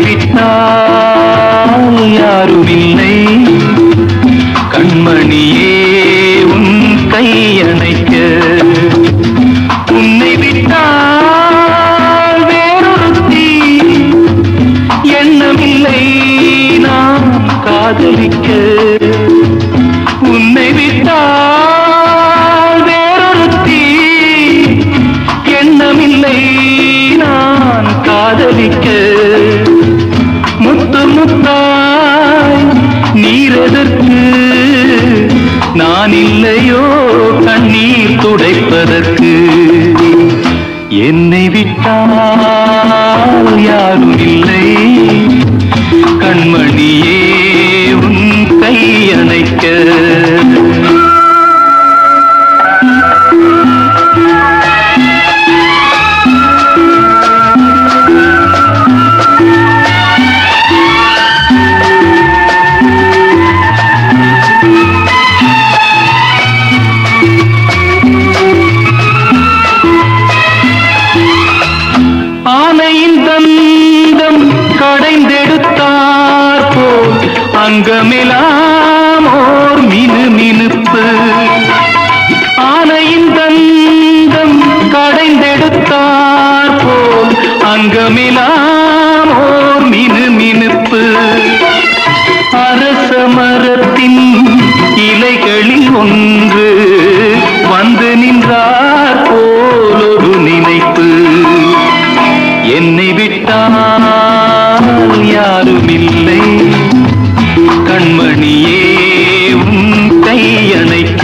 விட்டால் யாருமில்லை கண்மணியே உன் கையணைக்க உன்னை விட்டால் வேறொருத்தி எண்ணமில்லை நான் காதலிக்க உன்னை விட்டால் வேறொருத்தி எண்ணமில்லை நான் காதலிக்க முத்து முத்தாய் நீரெதற்கு நான் இல்லையோ கண்ணீர் துடைப்பதற்கு என்னை விட்டால் யாரும் இல்லை கண்மணியே உன் கையணைக்க கடைந்தெடுத்தார் போல் அங்கமெல்லாம் ஓர் மினுமினுப்பு ஆனையின் தந்தம் கடைந்தெடுத்தார் போல் அங்கமெல்லாம் ஓர் மினுமினுப்பு அரச மரத்தின் இலைகளில் ஒன்று வந்து நின்றார் போல் ஒரு நினைப்பு என்னை விட்டால் யாருமில்லை கண்மணியே உன் கையணைக்க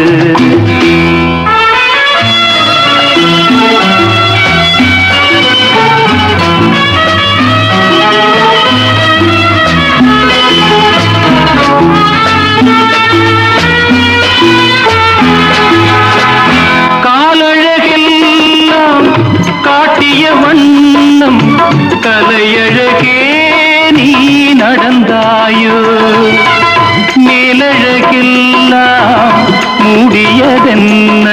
காலழகெல்லாம் காட்டிய வண்ணம் கலையழகே நீ நடந்தாயோ மேலழகெல்லாம் மூடியதென்ன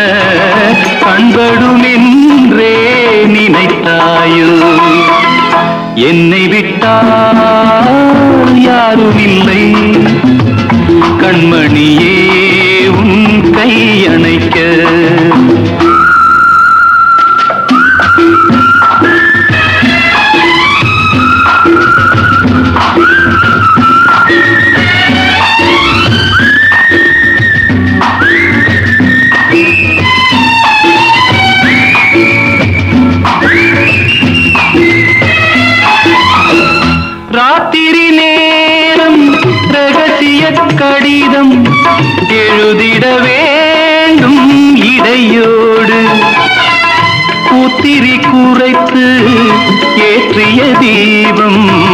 கண்படுமென்றே நினைத்தாயோ என்னை விட்டால் யாருமில்லை கண்மணியே உன் கையணைக்க ராத்திரி நேரம் ரகசிய கடிதம் எழுதிட வேண்டும் இடையோடு பூத்திரி குறைத்து ஏற்றிய தீபம்